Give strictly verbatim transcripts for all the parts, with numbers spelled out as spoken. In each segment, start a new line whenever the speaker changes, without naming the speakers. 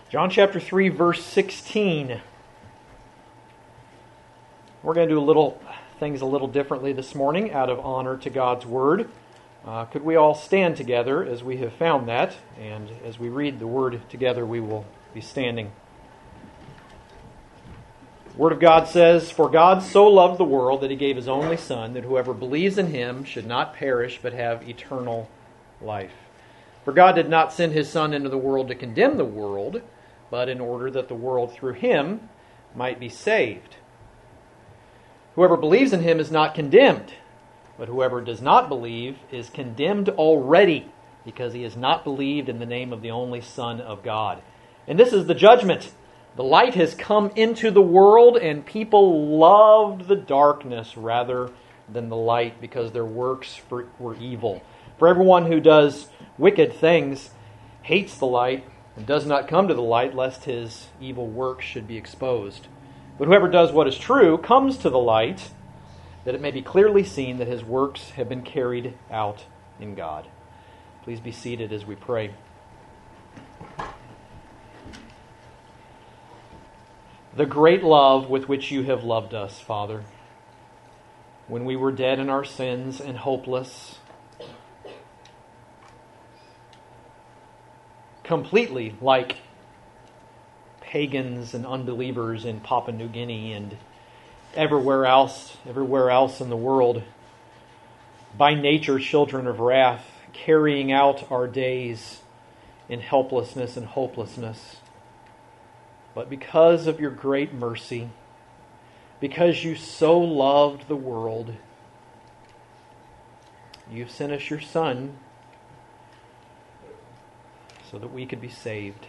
John chapter three, verse sixteen. We're going to do a little things a little differently this morning out of honor to God's Word. Uh, could we all stand together as we have found that? And as we read the Word together, we will be standing. The Word of God says, "For God so loved the world that He gave His only Son, that whoever believes in Him should not perish but have eternal life. For God did not send His Son into the world to condemn the world, but in order that the world through Him might be saved. Whoever believes in Him is not condemned, but whoever does not believe is condemned already, because he has not believed in the name of the only Son of God. And this is the judgment. The light has come into the world, and people loved the darkness rather than the light, because their works were evil. For everyone who does wicked things hates the light, and does not come to the light, lest his evil works should be exposed. But whoever does what is true comes to the light, that it may be clearly seen that his works have been carried out in God." Please be seated as we pray. The great love with which you have loved us, Father, when we were dead in our sins and hopeless, completely like pagans and unbelievers in Papua New Guinea and everywhere else, everywhere else in the world, by nature children of wrath, carrying out our days in helplessness and hopelessness. But because of your great mercy, because you so loved the world, you've sent us your Son so that we could be saved.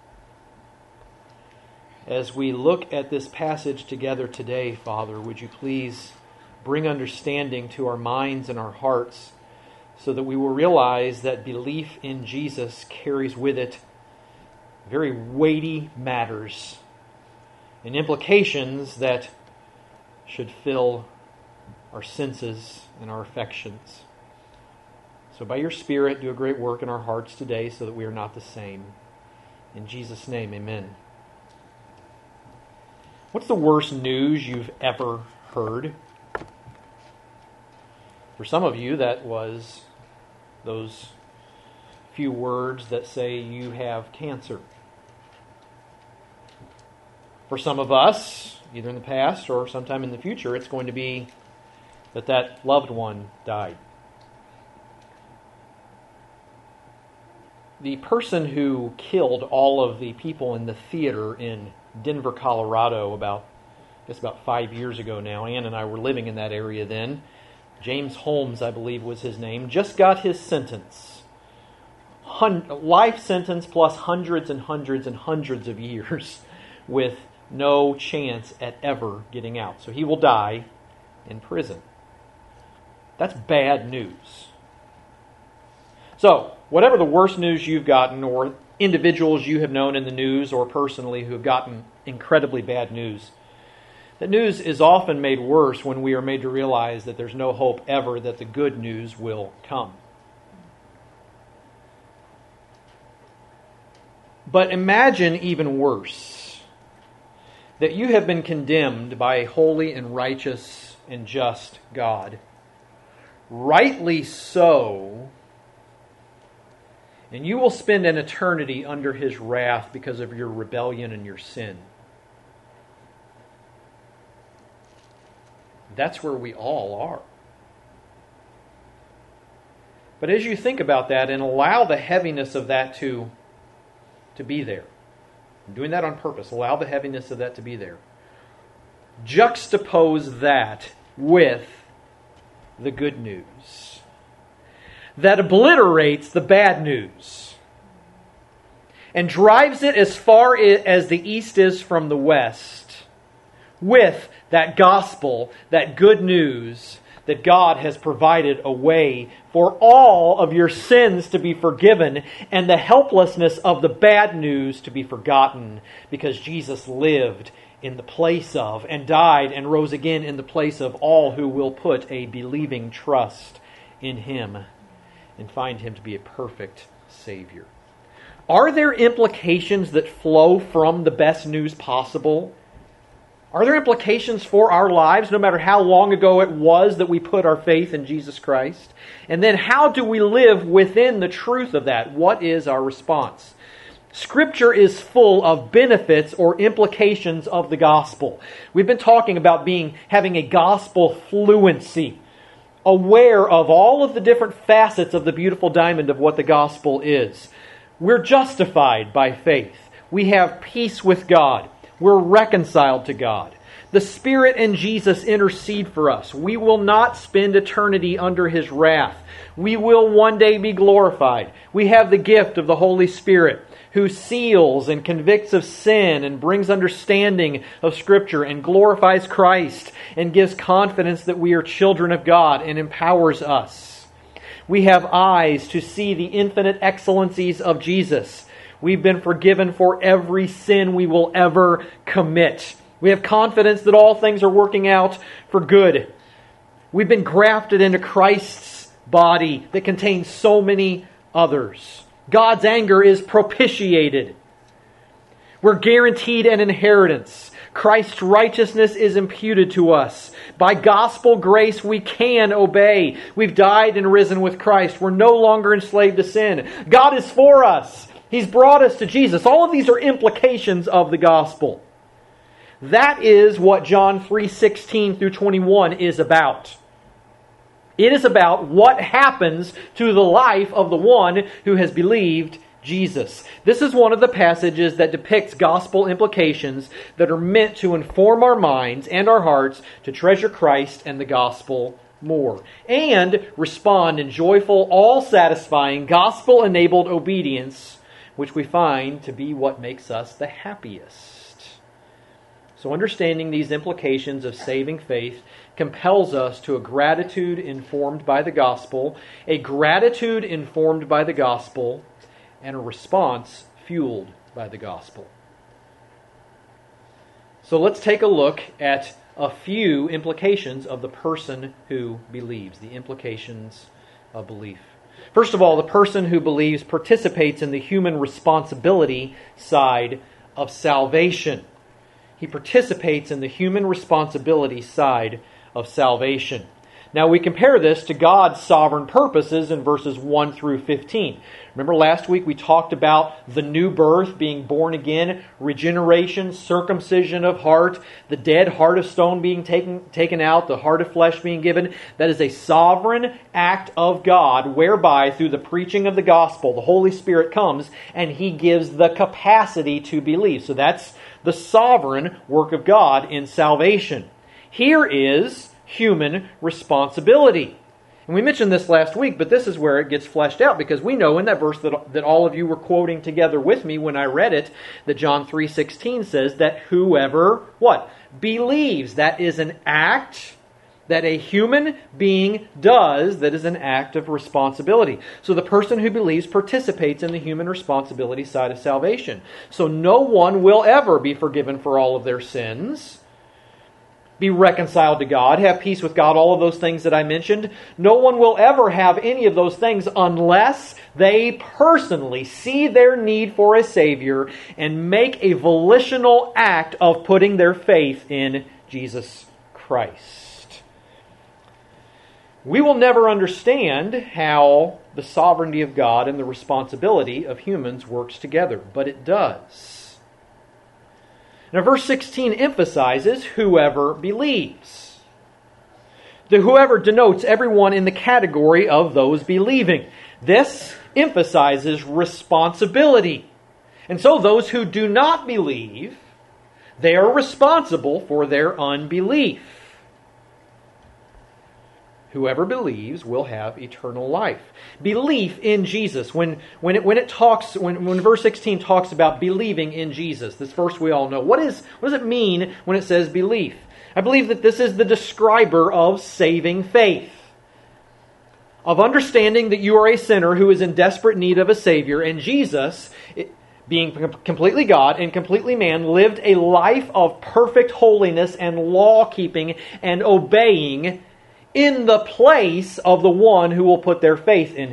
As we look at this passage together today, Father, would you please bring understanding to our minds and our hearts so that we will realize that belief in Jesus carries with it very weighty matters and implications that should fill our senses and our affections. So by your Spirit, do a great work in our hearts today so that we are not the same. In Jesus' name, amen. What's the worst news you've ever heard? For some of you, that was those few words that say you have cancer. For some of us, either in the past or sometime in the future, it's going to be that that loved one died. The person who killed all of the people in the theater in Denver, Colorado, about I guess about five years ago now. Ann and I were living in that area then. James Holmes, I believe was his name, just got his sentence. Hun- life sentence plus hundreds and hundreds and hundreds of years with no chance at ever getting out. So he will die in prison. That's bad news. So, whatever the worst news you've gotten, or individuals you have known in the news or personally who have gotten incredibly bad news, that news is often made worse when we are made to realize that there's no hope ever that the good news will come. But imagine even worse, that you have been condemned by a holy and righteous and just God. Rightly so. And you will spend an eternity under His wrath because of your rebellion and your sin. That's where we all are. But as you think about that and allow the heaviness of that to, to be there, I'm doing that on purpose, allow the heaviness of that to be there. Juxtapose that with the good news that obliterates the bad news and drives it as far as the east is from the west, with that gospel, that good news that God has provided a way for all of your sins to be forgiven and the helplessness of the bad news to be forgotten, because Jesus lived in the place of and died and rose again in the place of all who will put a believing trust in Him and find Him to be a perfect Savior. Are there implications that flow from the best news possible? Are there implications for our lives, no matter how long ago it was that we put our faith in Jesus Christ? And then how do we live within the truth of that? What is our response? Scripture is full of benefits or implications of the gospel. We've been talking about being having a gospel fluency, aware of all of the different facets of the beautiful diamond of what the gospel is. We're justified by faith. We have peace with God. We're reconciled to God. The Spirit and Jesus intercede for us. We will not spend eternity under His wrath. We will one day be glorified. We have the gift of the Holy Spirit, who seals and convicts of sin and brings understanding of Scripture and glorifies Christ and gives confidence that we are children of God and empowers us. We have eyes to see the infinite excellencies of Jesus. We've been forgiven for every sin we will ever commit. We have confidence that all things are working out for good. We've been grafted into Christ's body that contains so many others. God's anger is propitiated. We're guaranteed an inheritance. Christ's righteousness is imputed to us. By gospel grace, we can obey. We've died and risen with Christ. We're no longer enslaved to sin. God is for us. He's brought us to Jesus. All of these are implications of the gospel. That is what John three sixteen through twenty-one is about. It is about what happens to the life of the one who has believed Jesus. This is one of the passages that depicts gospel implications that are meant to inform our minds and our hearts to treasure Christ and the gospel more, and respond in joyful, all-satisfying, gospel-enabled obedience, which we find to be what makes us the happiest. So understanding these implications of saving faith compels us to a gratitude informed by the gospel, a gratitude informed by the gospel, and a response fueled by the gospel. So let's take a look at a few implications of the person who believes, the implications of belief. First of all, the person who believes participates in the human responsibility side of salvation. He participates in the human responsibility side of salvation. Now we compare this to God's sovereign purposes in verses one through fifteen. Remember last week we talked about the new birth, being born again, regeneration, circumcision of heart, the dead heart of stone being taken, taken out, the heart of flesh being given. That is a sovereign act of God whereby through the preaching of the gospel, the Holy Spirit comes and He gives the capacity to believe. So that's the sovereign work of God in salvation. Here is human responsibility. And we mentioned this last week, but this is where it gets fleshed out, because we know in that verse that, that all of you were quoting together with me when I read it, that John three sixteen says that whoever, what? Believes. That is an act that a human being does that is an act of responsibility. So the person who believes participates in the human responsibility side of salvation. So no one will ever be forgiven for all of their sins, be reconciled to God, have peace with God, all of those things that I mentioned. No one will ever have any of those things unless they personally see their need for a Savior and make a volitional act of putting their faith in Jesus Christ. We will never understand how the sovereignty of God and the responsibility of humans works together, but it does. Now, verse sixteen emphasizes whoever believes. The whoever denotes everyone in the category of those believing. This emphasizes responsibility. And so those who do not believe, they are responsible for their unbelief. Whoever believes will have eternal life. Belief in Jesus. When when it when it talks when, when verse sixteen talks about believing in Jesus, this verse we all know. What is what does it mean when it says belief? I believe that this is the describer of saving faith. Of understanding that you are a sinner who is in desperate need of a Savior, and Jesus, being completely God and completely man, lived a life of perfect holiness and law-keeping and obeying in the place of the one who will put their faith in Him.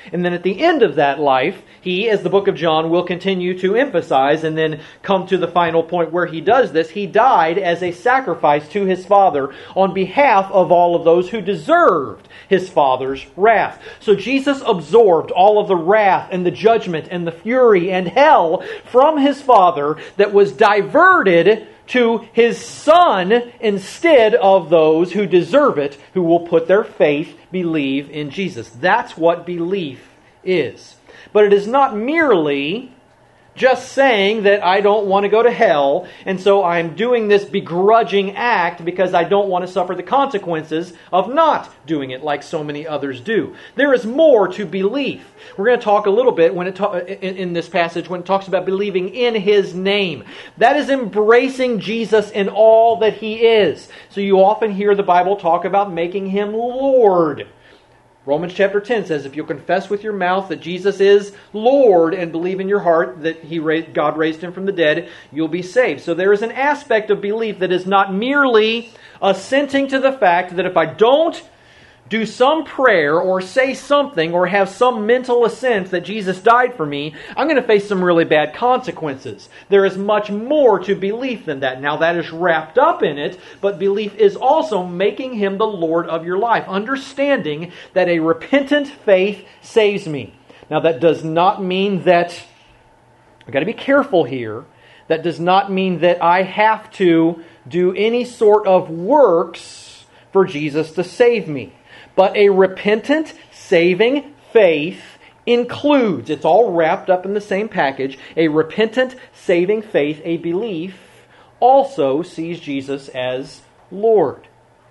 And then at the end of that life, he, as the book of John will continue to emphasize and then come to the final point where he does this, he died as a sacrifice to his Father on behalf of all of those who deserved his Father's wrath. So Jesus absorbed all of the wrath and the judgment and the fury and hell from his Father that was diverted to his Son instead of those who deserve it, who will put their faith, believe in Jesus. That's what belief is. But it is not merely just saying that I don't want to go to hell, and so I'm doing this begrudging act because I don't want to suffer the consequences of not doing it like so many others do. There is more to belief. We're going to talk a little bit when it ta- in, in this passage when it talks about believing in His name. That is embracing Jesus in all that He is. So you often hear the Bible talk about making Him Lord. Romans chapter ten says, if you'll confess with your mouth that Jesus is Lord and believe in your heart that He raised, God raised Him from the dead, you'll be saved. So there is an aspect of belief that is not merely assenting to the fact that if I don't do some prayer or say something or have some mental assent that Jesus died for me, I'm going to face some really bad consequences. There is much more to belief than that. Now that is wrapped up in it, but belief is also making Him the Lord of your life, understanding that a repentant faith saves me. Now that does not mean that, I've got to be careful here, that does not mean that I have to do any sort of works for Jesus to save me. But a repentant, saving faith includes, it's all wrapped up in the same package, a repentant, saving faith, a belief, also sees Jesus as Lord.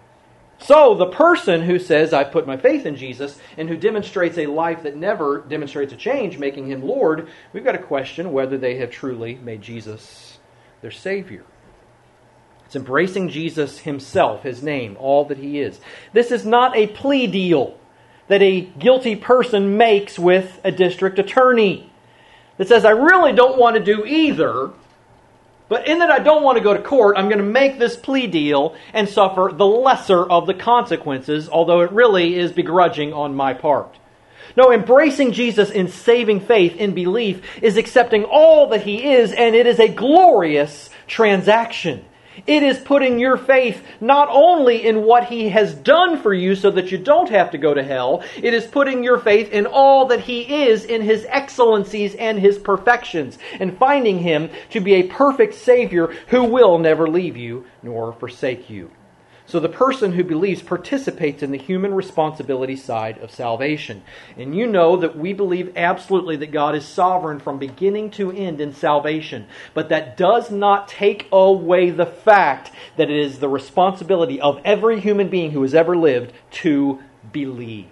So the person who says, I put my faith in Jesus, and who demonstrates a life that never demonstrates a change, making Him Lord, we've got to question whether they have truly made Jesus their Savior. It's embracing Jesus Himself, His name, all that He is. This is not a plea deal that a guilty person makes with a district attorney that says, I really don't want to do either, but in that I don't want to go to court, I'm going to make this plea deal and suffer the lesser of the consequences, although it really is begrudging on my part. No, embracing Jesus in saving faith, in belief, is accepting all that He is, and it is a glorious transaction. It is putting your faith not only in what He has done for you so that you don't have to go to hell, it is putting your faith in all that He is in His excellencies and His perfections, and finding Him to be a perfect Savior who will never leave you nor forsake you. So the person who believes participates in the human responsibility side of salvation. And you know that we believe absolutely that God is sovereign from beginning to end in salvation. But that does not take away the fact that it is the responsibility of every human being who has ever lived to believe.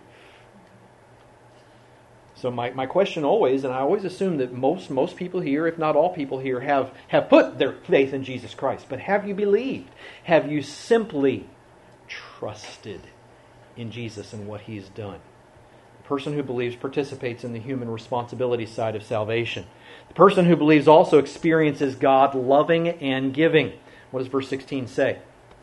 So my, my question always, and I always assume that most most people here, if not all people here, have, have put their faith in Jesus Christ. But have you believed? Have you simply trusted in Jesus and what He's done? The person who believes participates in the human responsibility side of salvation. The person who believes also experiences God loving and giving. What does verse sixteen say?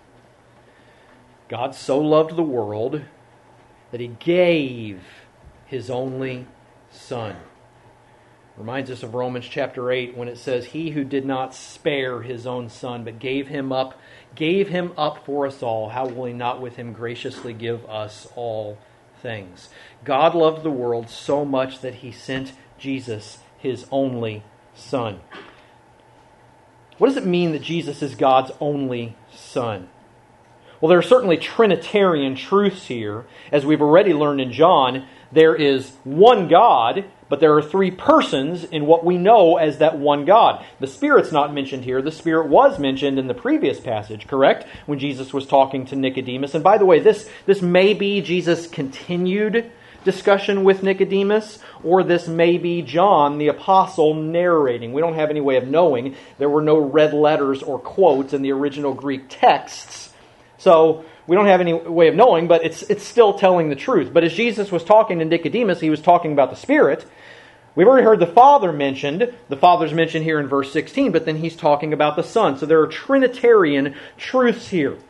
God so loved the world that He gave His only Son. Reminds us of Romans chapter eight when it says, He who did not spare His own Son, but gave Him up, gave Him up for us all, how will He not with Him graciously give us all things? God loved the world so much that He sent Jesus, His only Son. What does it mean that Jesus is God's only Son? Well, there are certainly Trinitarian truths here. As we've already learned in John, there is one God, but there are three persons in what we know as that one God. The Spirit's not mentioned here. The Spirit was mentioned in the previous passage, correct? When Jesus was talking to Nicodemus. And by the way, this, this may be Jesus' continued discussion with Nicodemus, or this may be John the Apostle narrating. We don't have any way of knowing. There were no red letters or quotes in the original Greek texts. So we don't have any way of knowing, but it's it's still telling the truth. But as Jesus was talking to Nicodemus, He was talking about the Spirit. We've already heard the Father mentioned. The Father's mentioned here in verse sixteen, but then He's talking about the Son. So there are Trinitarian truths here.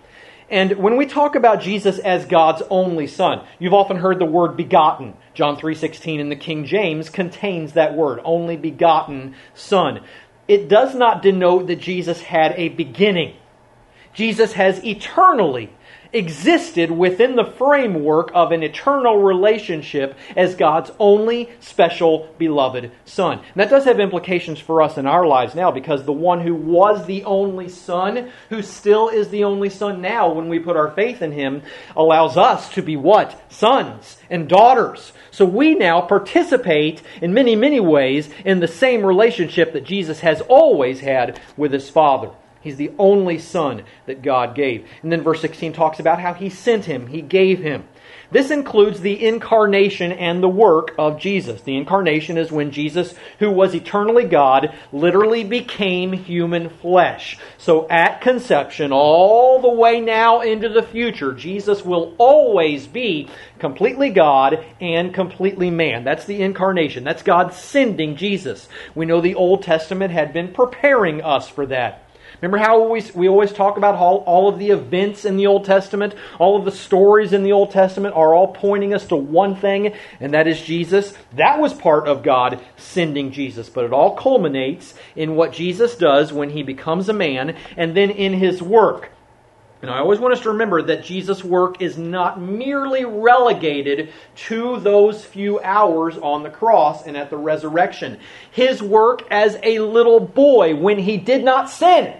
And when we talk about Jesus as God's only Son, you've often heard the word begotten. John three sixteen in the King James contains that word, only begotten Son. It does not denote that Jesus had a beginning. Jesus has eternally existed within the framework of an eternal relationship as God's only special beloved Son. And that does have implications for us in our lives now, because the one who was the only Son, who still is the only Son now when we put our faith in Him, allows us to be what? Sons and daughters. So we now participate in many, many ways in the same relationship that Jesus has always had with His Father. He's the only Son that God gave. And then verse sixteen talks about how He sent Him, He gave Him. This includes the incarnation and the work of Jesus. The incarnation is when Jesus, who was eternally God, literally became human flesh. So at conception, all the way now into the future, Jesus will always be completely God and completely man. That's the incarnation. That's God sending Jesus. We know the Old Testament had been preparing us for that. Remember how we, we always talk about all, all of the events in the Old Testament? All of the stories in the Old Testament are all pointing us to one thing, and that is Jesus. That was part of God sending Jesus. But it all culminates in what Jesus does when He becomes a man, and then in His work. And I always want us to remember that Jesus' work is not merely relegated to those few hours on the cross and at the resurrection. His work as a little boy when He did not sin,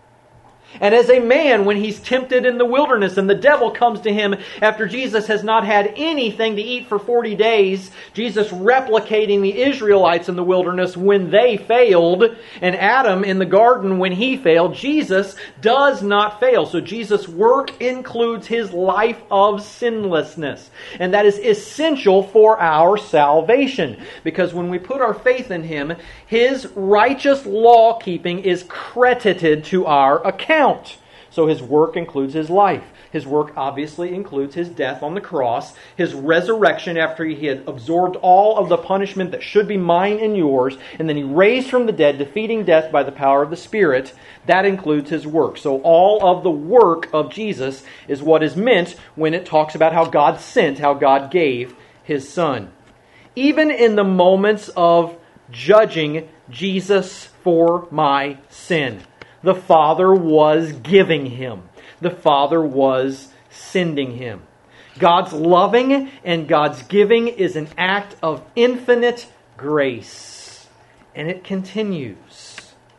and as a man, when He's tempted in the wilderness and the devil comes to Him after Jesus has not had anything to eat for forty days, Jesus replicating the Israelites in the wilderness when they failed, and Adam in the garden when he failed, Jesus does not fail. So Jesus' work includes His life of sinlessness. And that is essential for our salvation. Because when we put our faith in Him, His righteous law-keeping is credited to our account. So His work includes His life. His work obviously includes His death on the cross, His resurrection after He had absorbed all of the punishment that should be mine and yours, and then He raised from the dead, defeating death by the power of the Spirit. That includes His work. So all of the work of Jesus is what is meant when it talks about how God sent, how God gave His Son. Even in the moments of judging Jesus for my sin, the Father was giving Him. The Father was sending Him. God's loving and God's giving is an act of infinite grace. And it continues.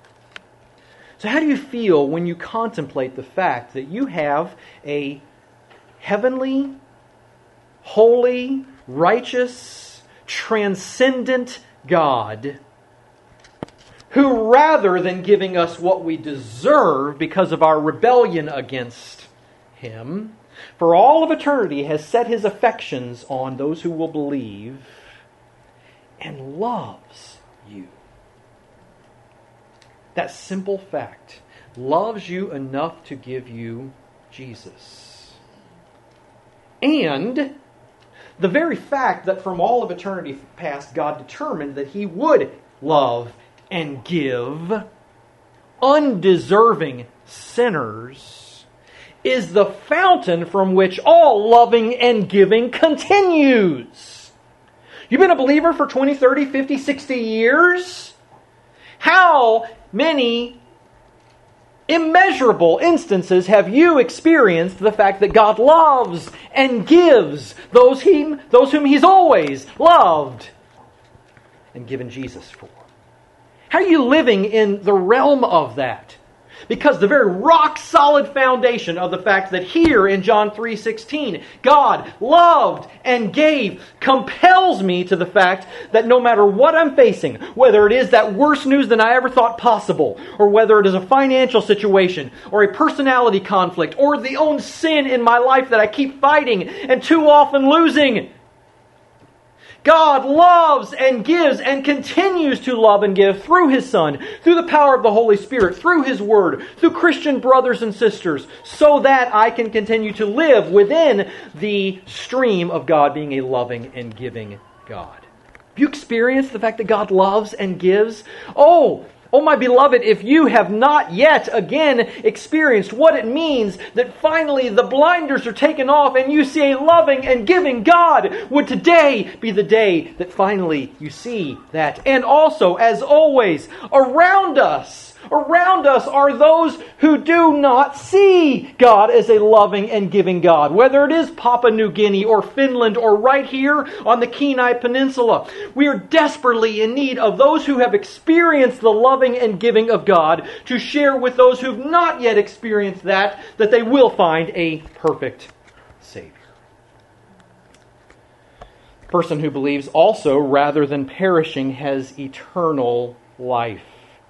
So how do you feel when you contemplate the fact that you have a heavenly, holy, righteous, transcendent God who, rather than giving us what we deserve because of our rebellion against Him, for all of eternity has set His affections on those who will believe and loves you? That simple fact loves you enough to give you Jesus. And the very fact that from all of eternity past God determined that He would love and give undeserving sinners is the fountain from which all loving and giving continues. You've been a believer for twenty, thirty, fifty, sixty years? How many immeasurable instances have you experienced the fact that God loves and gives those, he, those whom He's always loved and given Jesus for? How are you living in the realm of that? Because the very rock-solid foundation of the fact that here in John three sixteen, God loved and gave compels me to the fact that no matter what I'm facing, whether it is that worse news than I ever thought possible, or whether it is a financial situation, or a personality conflict, or the own sin in my life that I keep fighting and too often losing, God loves and gives and continues to love and give through His Son, through the power of the Holy Spirit, through His Word, through Christian brothers and sisters, so that I can continue to live within the stream of God being a loving and giving God. Have you experienced the fact that God loves and gives? Oh, Oh, my beloved, if you have not yet again experienced what it means that finally the blinders are taken off and you see a loving and giving God, would today be the day that finally you see that. And also, as always, around us, Around us are those who do not see God as a loving and giving God. Whether it is Papua New Guinea or Finland or right here on the Kenai Peninsula, we are desperately in need of those who have experienced the loving and giving of God to share with those who have not yet experienced that, that they will find a perfect Savior. The person who believes also, rather than perishing, has eternal life.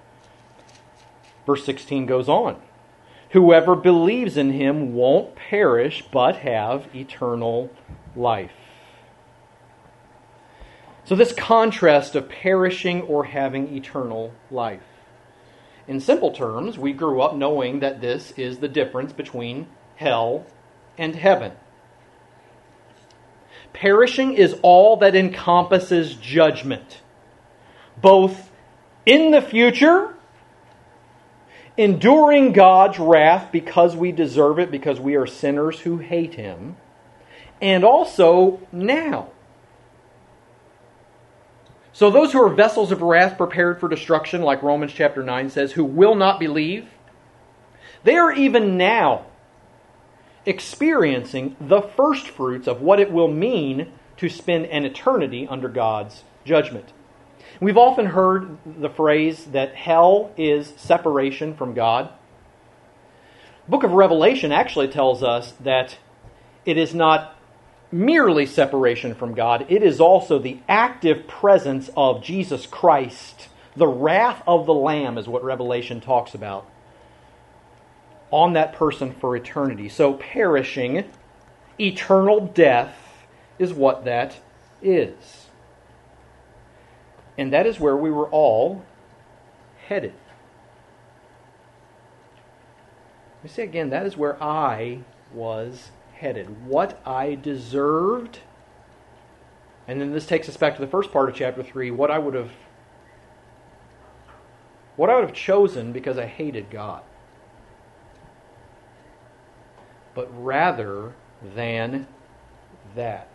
Verse sixteen goes on. Whoever believes in Him won't perish, but have eternal life. So this contrast of perishing or having eternal life. In simple terms, we grew up knowing that this is the difference between hell and heaven. Perishing is all that encompasses judgment, both in the future, enduring God's wrath because we deserve it, because we are sinners who hate Him, and also now. So those who are vessels of wrath prepared for destruction, like Romans chapter nine says, who will not believe, they are even now experiencing the first fruits of what it will mean to spend an eternity under God's judgment. We've often heard the phrase that hell is separation from God. The book of Revelation actually tells us that it is not merely separation from God. It is also the active presence of Jesus Christ. The wrath of the Lamb is what Revelation talks about on that person for eternity. So perishing, eternal death is what that is. And that is where we were all headed. Let me say again, that is where I was headed. What I deserved. And then this takes us back to the first part of chapter three. What I would have what I would have chosen because I hated God. But rather than that,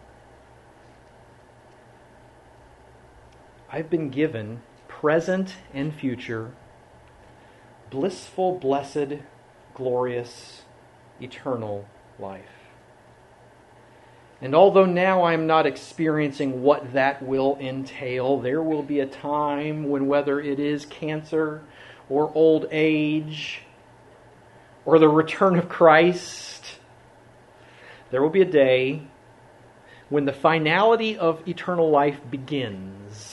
I've been given present and future, blissful, blessed, glorious, eternal life. And although now I'm not experiencing what that will entail, there will be a time when, whether it is cancer or old age or the return of Christ, there will be a day when the finality of eternal life begins.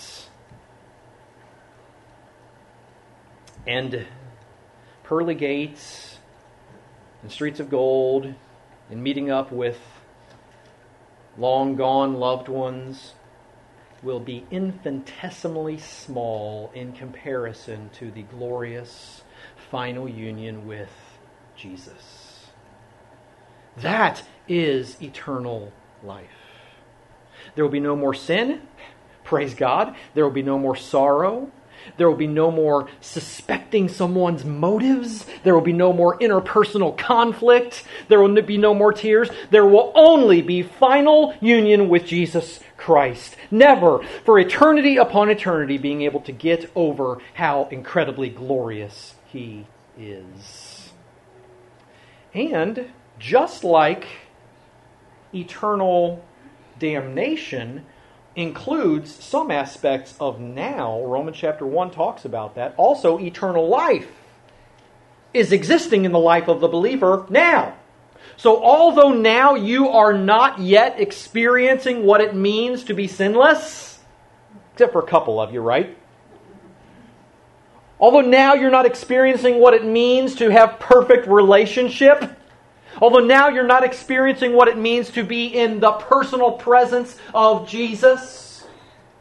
And pearly gates and streets of gold and meeting up with long gone loved ones will be infinitesimally small in comparison to the glorious final union with Jesus. That is eternal life. There will be no more sin, praise God. There will be no more sorrow. There will be no more suspecting someone's motives. There will be no more interpersonal conflict. There will be no more tears. There will only be final union with Jesus Christ. Never, for eternity upon eternity, being able to get over how incredibly glorious He is. And just like eternal damnation includes some aspects of now, Romans chapter one talks about that, also eternal life is existing in the life of the believer now. So although now you are not yet experiencing what it means to be sinless, except for a couple of you, right? Although now you're not experiencing what it means to have perfect relationship, although now you're not experiencing what it means to be in the personal presence of Jesus,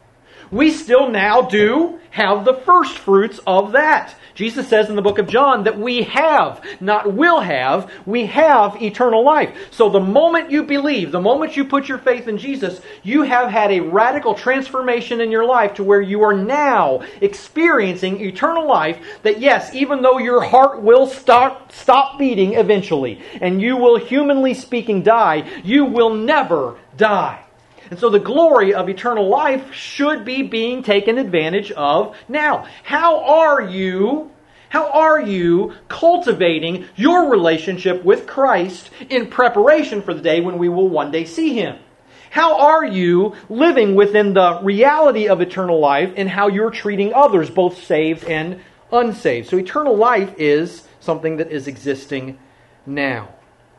we still now do have the first fruits of that. Jesus says in the book of John that we have, not will have, we have eternal life. So the moment you believe, the moment you put your faith in Jesus, you have had a radical transformation in your life to where you are now experiencing eternal life that yes, even though your heart will start, stop beating eventually, and you will, humanly speaking, die, you will never die. And so the glory of eternal life should be being taken advantage of now. How are you, how are you cultivating your relationship with Christ in preparation for the day when we will one day see Him? How are you living within the reality of eternal life in how you're treating others, both saved and unsaved? So eternal life is something that is existing now.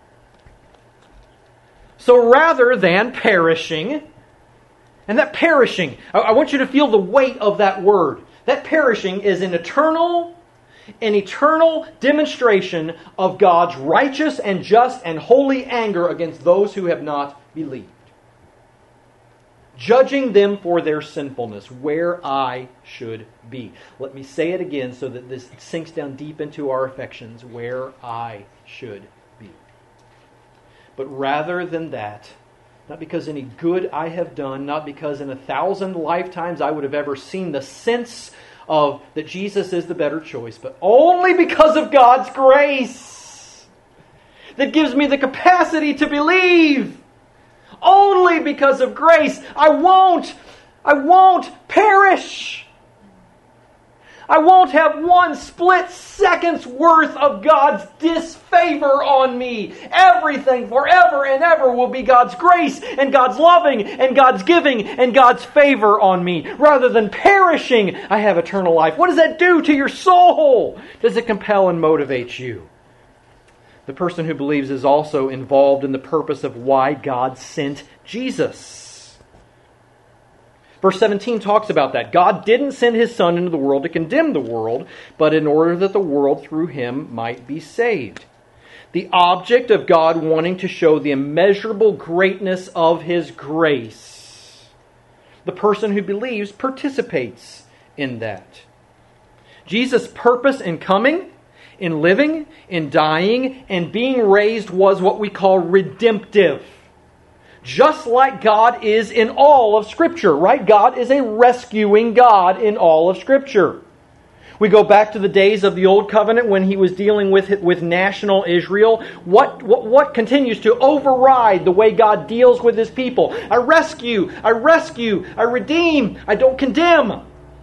So rather than perishing, and that perishing, I want you to feel the weight of that word. That perishing is an eternal, an eternal demonstration of God's righteous and just and holy anger against those who have not believed. Judging them for their sinfulness, where I should be. Let me say it again so that this sinks down deep into our affections, where I should be. But rather than that, not because any good I have done, not because in a thousand lifetimes I would have ever seen the sense of that Jesus is the better choice, but only because of God's grace that gives me the capacity to believe. Only because of grace. I won't, I won't perish. I won't have one split second's worth of God's disfavor on me. Everything forever and ever will be God's grace and God's loving and God's giving and God's favor on me. Rather than perishing, I have eternal life. What does that do to your soul? Does it compel and motivate you? The person who believes is also involved in the purpose of why God sent Jesus. Verse seventeen talks about that. God didn't send His Son into the world to condemn the world, but in order that the world through Him might be saved. The object of God wanting to show the immeasurable greatness of His grace. The person who believes participates in that. Jesus' purpose in coming, in living, in dying, and being raised was what we call redemptive. Just like God is in all of Scripture, right? God is a rescuing God in all of Scripture. We go back to the days of the Old Covenant when He was dealing with with national Israel. What, what, what continues to override the way God deals with His people? I rescue, I rescue, I redeem, I don't condemn.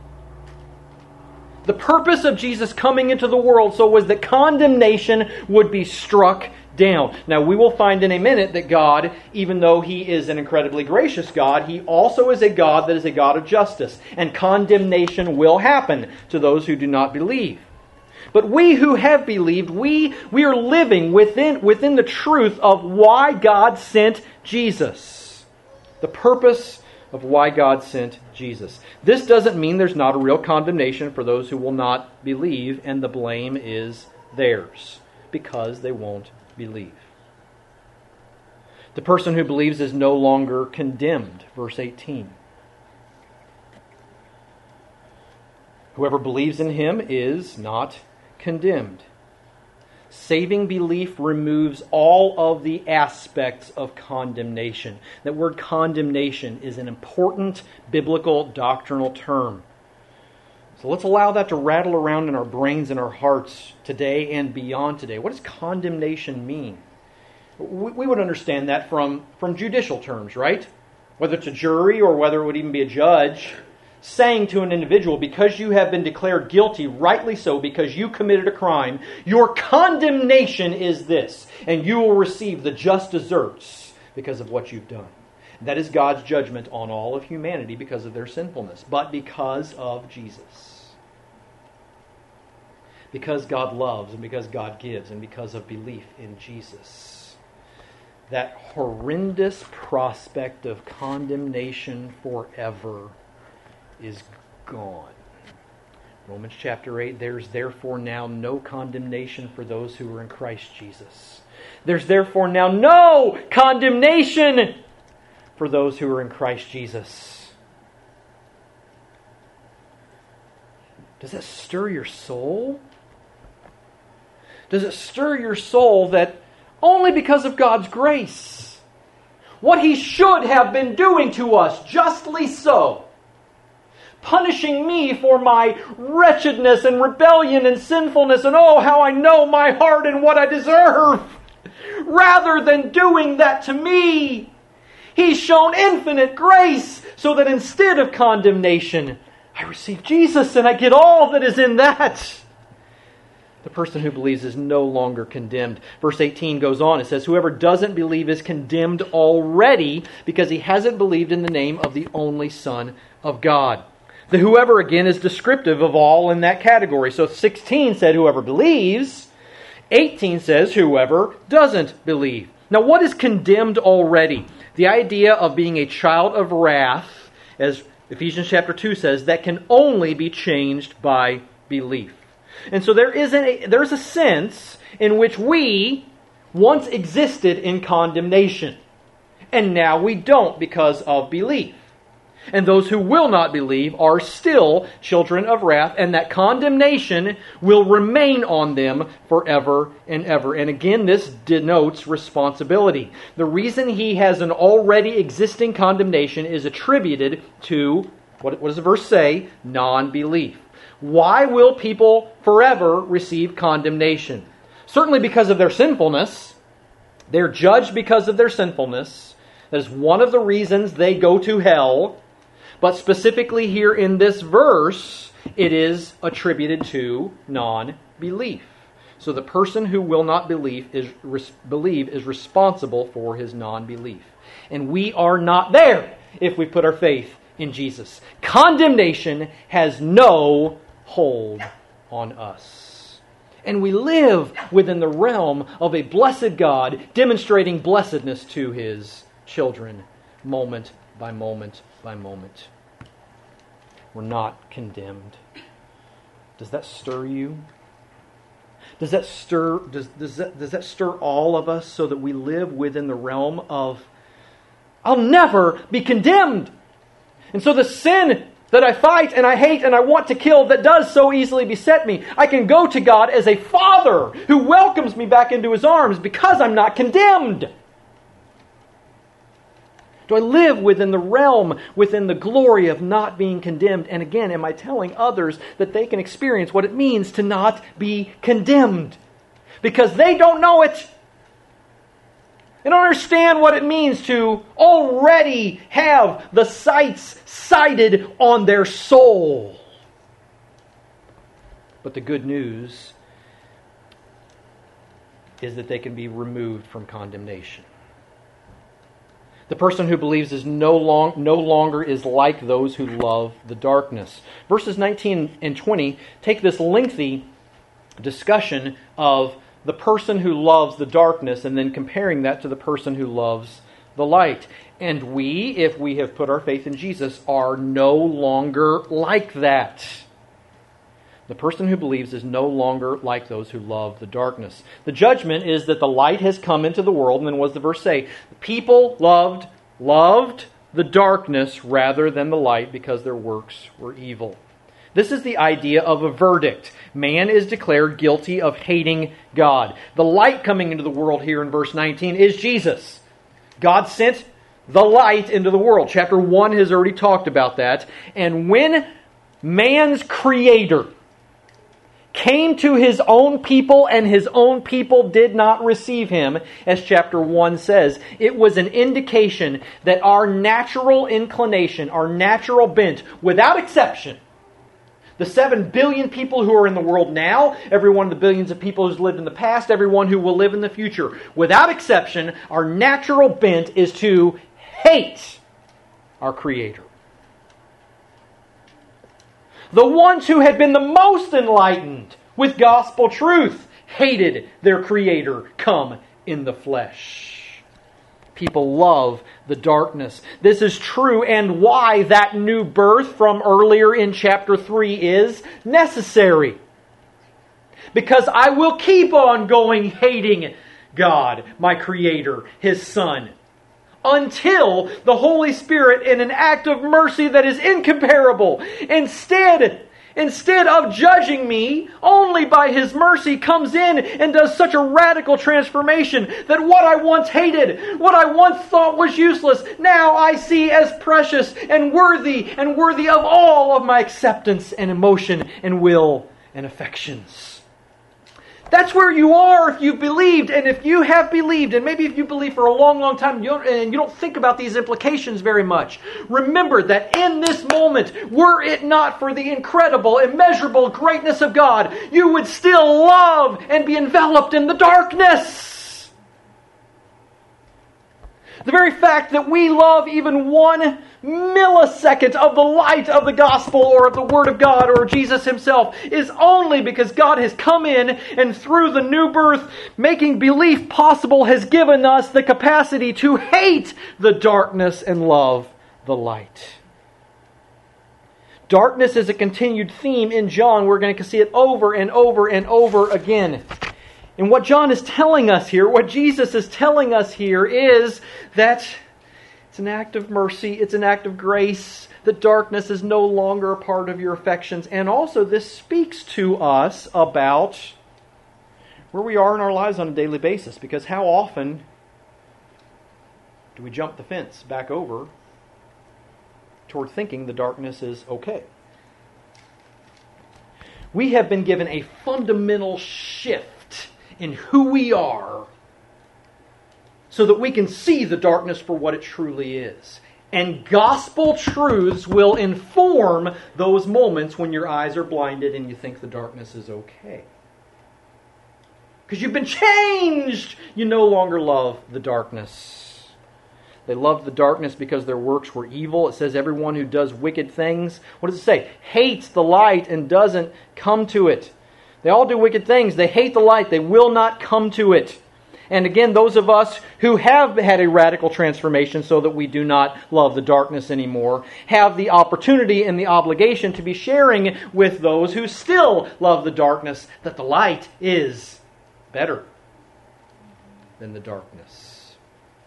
The purpose of Jesus coming into the world so was that condemnation would be struck down. Now we will find in a minute that God, even though He is an incredibly gracious God, He also is a God that is a God of justice. And condemnation will happen to those who do not believe. But we who have believed, we, we are living within, within the truth of why God sent Jesus. The purpose of why God sent Jesus. This doesn't mean there's not a real condemnation for those who will not believe, and the blame is theirs because they won't believe. The person who believes is no longer condemned. Verse eighteen. Whoever believes in Him is not condemned. Saving belief removes all of the aspects of condemnation. That word condemnation is an important biblical doctrinal term. So let's allow that to rattle around in our brains and our hearts today and beyond today. What does condemnation mean? We would understand that from, from judicial terms, right? Whether it's a jury or whether it would even be a judge saying to an individual, because you have been declared guilty, rightly so, because you committed a crime, your condemnation is this, and you will receive the just deserts because of what you've done. That is God's judgment on all of humanity because of their sinfulness, but because of Jesus. Because God loves and because God gives and because of belief in Jesus. That horrendous prospect of condemnation forever is gone. Romans chapter eight, there's therefore now no condemnation for those who are in Christ Jesus. There's therefore now no condemnation for those who are in Christ Jesus. Does that stir your soul? Does it stir your soul that only because of God's grace, what He should have been doing to us, justly so, punishing me for my wretchedness and rebellion and sinfulness, and oh, how I know my heart and what I deserve, rather than doing that to me, He's shown infinite grace so that instead of condemnation, I receive Jesus and I get all that is in that. The person who believes is no longer condemned. Verse eighteen goes on. It says, whoever doesn't believe is condemned already because he hasn't believed in the name of the only Son of God. The whoever, again, is descriptive of all in that category. So sixteen said whoever believes. eighteen says whoever doesn't believe. Now, what is condemned already? The idea of being a child of wrath, as Ephesians chapter two says, that can only be changed by belief. And so there is a, there's a sense in which we once existed in condemnation, and now we don't because of belief. And those who will not believe are still children of wrath, and that condemnation will remain on them forever and ever. And again, this denotes responsibility. The reason he has an already existing condemnation is attributed to, what, what does the verse say? Non-belief. Why will people forever receive condemnation? Certainly because of their sinfulness. They're judged because of their sinfulness. That is one of the reasons they go to hell. But specifically here in this verse, it is attributed to non-belief. So the person who will not believe is, res, believe is responsible for his non-belief. And we are not there if we put our faith in Jesus. Condemnation has no hold on us. And we live within the realm of a blessed God demonstrating blessedness to His children moment by moment by moment. We're not condemned. Does that stir you? Does that stir does, does that does that stir all of us so that we live within the realm of I'll never be condemned? And so the sin that I fight and I hate and I want to kill that does so easily beset me, I can go to God as a father who welcomes me back into His arms because I'm not condemned. Do I live within the realm, within the glory of not being condemned? And again, am I telling others that they can experience what it means to not be condemned? Because they don't know it. They don't understand what it means to already have the sights sighted on their soul. But the good news is that they can be removed from condemnation. The person who believes is no, long, no longer is like those who love the darkness. Verses nineteen and twenty take this lengthy discussion of the person who loves the darkness and then comparing that to the person who loves the light. And we, if we have put our faith in Jesus, are no longer like that. The person who believes is no longer like those who love the darkness. The judgment is that the light has come into the world, and then what does the verse say? People loved, loved the darkness rather than the light because their works were evil. This is the idea of a verdict. Man is declared guilty of hating God. The light coming into the world here in verse nineteen is Jesus. God sent the light into the world. Chapter one has already talked about that. And when man's creator came to His own people and His own people did not receive Him, as chapter one says, it was an indication that our natural inclination, our natural bent, without exception, the seven billion people who are in the world now, every one of the billions of people who's lived in the past, everyone who will live in the future, without exception, our natural bent is to hate our Creator. The ones who had been the most enlightened with gospel truth hated their Creator come in the flesh. People love the darkness. This is true, and why that new birth from earlier in chapter three is necessary. Because I will keep on going hating God, my Creator, His Son, until the Holy Spirit, in an act of mercy that is incomparable, instead, instead of judging me, only by His mercy comes in and does such a radical transformation that what I once hated, what I once thought was useless, now I see as precious and worthy and worthy of all of my acceptance and emotion and will and affections. That's where you are if you've believed, and if you have believed, and maybe if you believe for a long, long time you don't, and you don't think about these implications very much, remember that in this moment, were it not for the incredible, immeasurable greatness of God, you would still love and be enveloped in the darkness. The very fact that we love even one millisecond of the light of the gospel or of the Word of God or Jesus Himself is only because God has come in and through the new birth, making belief possible, has given us the capacity to hate the darkness and love the light. Darkness is a continued theme in John. We're going to see it over and over and over again. And what John is telling us here, what Jesus is telling us here is that it's an act of mercy, it's an act of grace, that darkness is no longer a part of your affections. And also this speaks to us about where we are in our lives on a daily basis. Because how often do we jump the fence back over toward thinking the darkness is okay? We have been given a fundamental shift in who we are so that we can see the darkness for what it truly is. And gospel truths will inform those moments when your eyes are blinded and you think the darkness is okay. Because you've been changed! You no longer love the darkness. They loved the darkness because their works were evil. It says everyone who does wicked things, what does it say? Hates the light and doesn't come to it. They all do wicked things. They hate the light. They will not come to it. And again, those of us who have had a radical transformation so that we do not love the darkness anymore, have the opportunity and the obligation to be sharing with those who still love the darkness that the light is better than the darkness.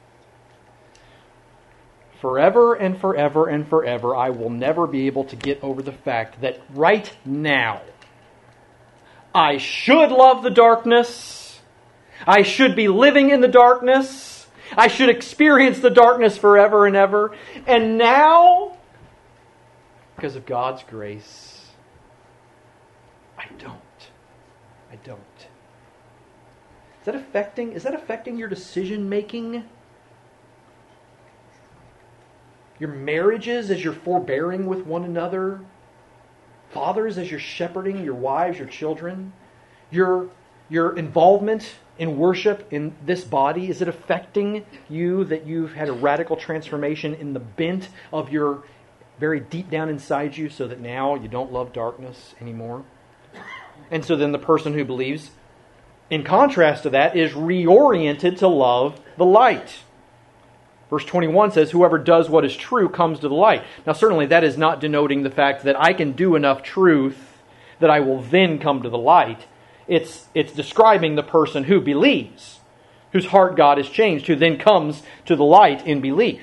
Forever and forever and forever, I will never be able to get over the fact that right now, I should love the darkness. I should be living in the darkness. I should experience the darkness forever and ever. And now, because of God's grace, I don't. I don't. Is that affecting, is that affecting your decision making? Your marriages as you're forbearing with one another? Fathers, as you're shepherding your wives, your children, your, your involvement in worship in this body, is it affecting you that you've had a radical transformation in the bent of your very deep down inside you so that now you don't love darkness anymore? And so then the person who believes, in contrast to that, is reoriented to love the light. Verse twenty-one says, whoever does what is true comes to the light. Now certainly that is not denoting the fact that I can do enough truth that I will then come to the light. It's, it's describing the person who believes, whose heart God has changed, who then comes to the light in belief.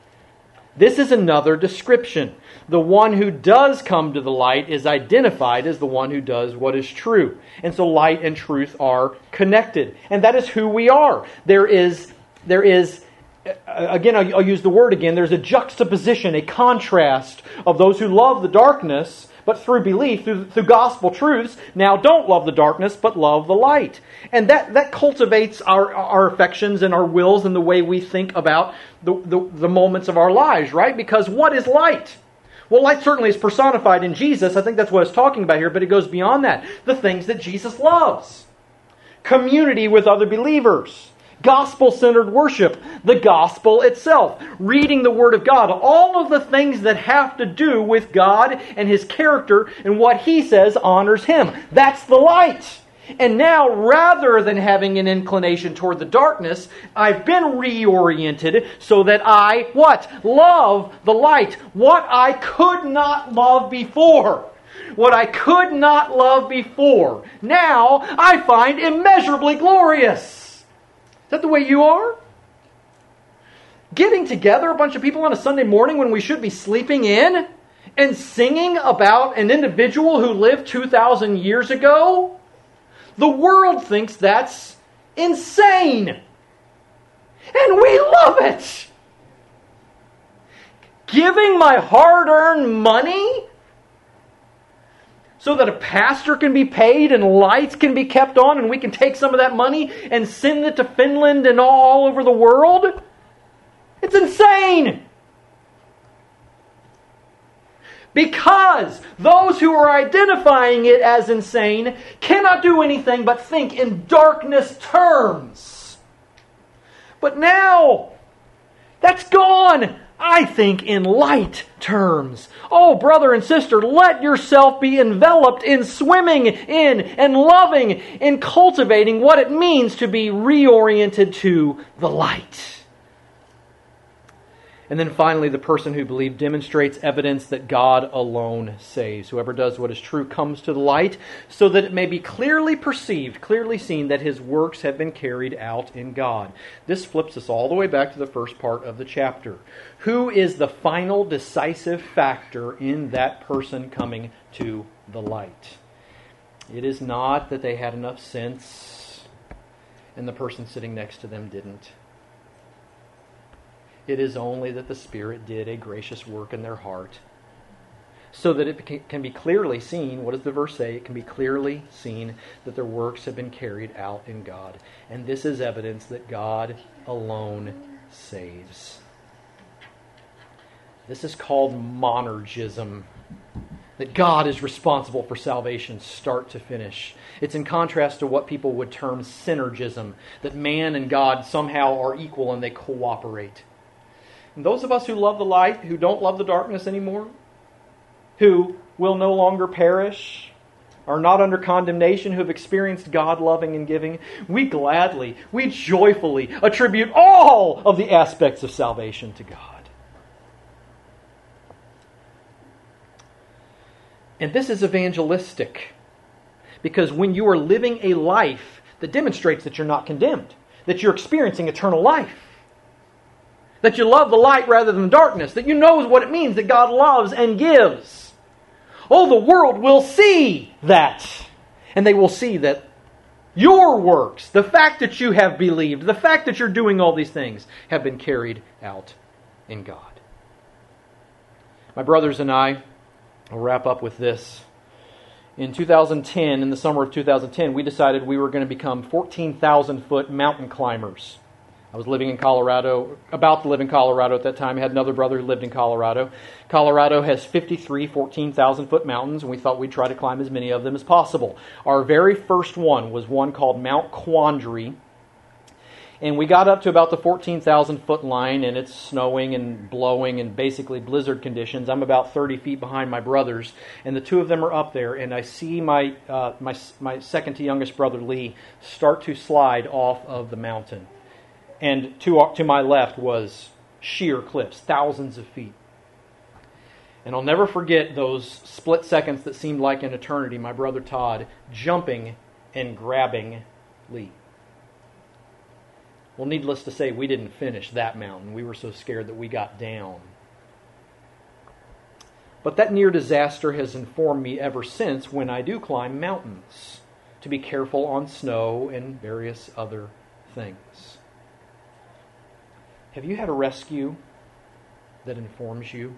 This is another description. The one who does come to the light is identified as the one who does what is true. And so light and truth are connected. And that is who we are. There is, there is Again, I'll use the word again. There's a juxtaposition, a contrast of those who love the darkness, but through belief, through, through gospel truths, now don't love the darkness, but love the light. And that, that cultivates our, our affections and our wills and the way we think about the, the, the moments of our lives, right? Because what is light? Well, light certainly is personified in Jesus. I think that's what it's talking about here, but it goes beyond that. The things that Jesus loves. Community with other believers. Gospel-centered worship, the gospel itself, reading the Word of God, all of the things that have to do with God and His character and what He says honors Him. That's the light. And now, rather than having an inclination toward the darkness, I've been reoriented so that I, what? Love the light. What I could not love before. What I could not love before. Now, I find immeasurably glorious. Is that the way you are? Getting together a bunch of people on a Sunday morning when we should be sleeping in and singing about an individual who lived two thousand years ago, the world thinks that's insane. And we love it. Giving my hard-earned money so that a pastor can be paid and lights can be kept on and we can take some of that money and send it to Finland and all over the world? It's insane. Because those who are identifying it as insane cannot do anything but think in darkness terms. But now, that's gone. I think in light terms. Oh, brother and sister, let yourself be enveloped in swimming in and loving, in cultivating what it means to be reoriented to the light. And then finally, the person who believes demonstrates evidence that God alone saves. Whoever does what is true comes to the light, so that it may be clearly perceived, clearly seen that his works have been carried out in God. This flips us all the way back to the first part of the chapter. Who is the final decisive factor in that person coming to the light? It is not that they had enough sense and the person sitting next to them didn't. It is only that the Spirit did a gracious work in their heart, so that it can be clearly seen. What does the verse say? It can be clearly seen that their works have been carried out in God. And this is evidence that God alone saves. This is called monergism. That God is responsible for salvation start to finish. It's in contrast to what people would term synergism, that man and God somehow are equal and they cooperate. And those of us who love the light, who don't love the darkness anymore, who will no longer perish, are not under condemnation, who have experienced God loving and giving, we gladly, we joyfully attribute all of the aspects of salvation to God. And this is evangelistic, because when you are living a life that demonstrates that you're not condemned, that you're experiencing eternal life, that you love the light rather than darkness, that you know what it means that God loves and gives. Oh, the world will see that. And they will see that your works, the fact that you have believed, the fact that you're doing all these things, have been carried out in God. My brothers and I, I'll wrap up with this. In two thousand ten, in the summer of two thousand ten, we decided we were going to become fourteen thousand foot mountain climbers. I was living in Colorado, about to live in Colorado at that time. I had another brother who lived in Colorado. Colorado has fifty-three fourteen thousand foot mountains, and we thought we'd try to climb as many of them as possible. Our very first one was one called Mount Quandary. And we got up to about the fourteen thousand foot line, and it's snowing and blowing and basically blizzard conditions. I'm about thirty feet behind my brothers, and the two of them are up there, and I see my uh, my my second to youngest brother, Lee, start to slide off of the mountain. And to, to my left was sheer cliffs, thousands of feet. And I'll never forget those split seconds that seemed like an eternity, my brother Todd jumping and grabbing Lee. Well, needless to say, we didn't finish that mountain. We were so scared that we got down. But that near disaster has informed me ever since when I do climb mountains to be careful on snow and various other things. Have you had a rescue that informs you?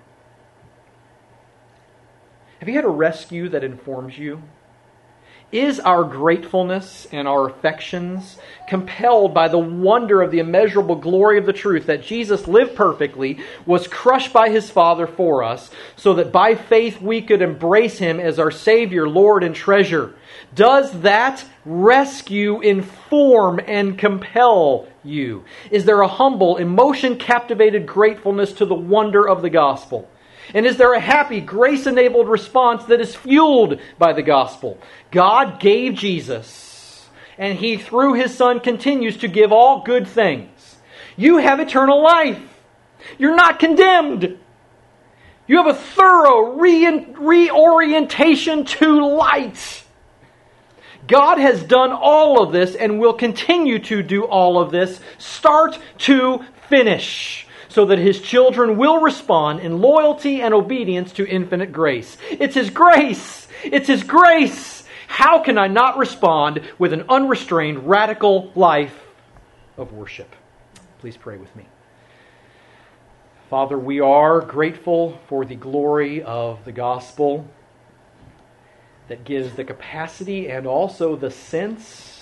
Have you had a rescue that informs you? Is our gratefulness and our affections compelled by the wonder of the immeasurable glory of the truth that Jesus lived perfectly, was crushed by His Father for us, so that by faith we could embrace Him as our Savior, Lord, and treasure? Does that rescue inform and compel you? Is there a humble, emotion-captivated gratefulness to the wonder of the gospel? And is there a happy, grace-enabled response that is fueled by the gospel? God gave Jesus, and He, through His Son, continues to give all good things. You have eternal life. You're not condemned. You have a thorough re- reorientation to light. God has done all of this and will continue to do all of this, start to finish, so that His children will respond in loyalty and obedience to infinite grace. It's His grace! It's His grace! How can I not respond with an unrestrained, radical life of worship? Please pray with me. Father, we are grateful for the glory of the gospel that gives the capacity and also the sense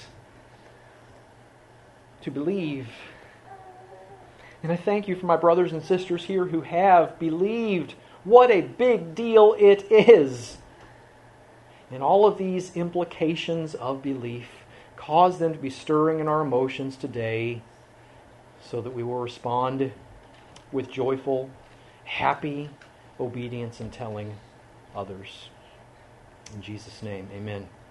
to believe. And I thank you for my brothers and sisters here who have believed. What a big deal it is. And all of these implications of belief cause them to be stirring in our emotions today so that we will respond with joyful, happy obedience and telling others. In Jesus' name, amen.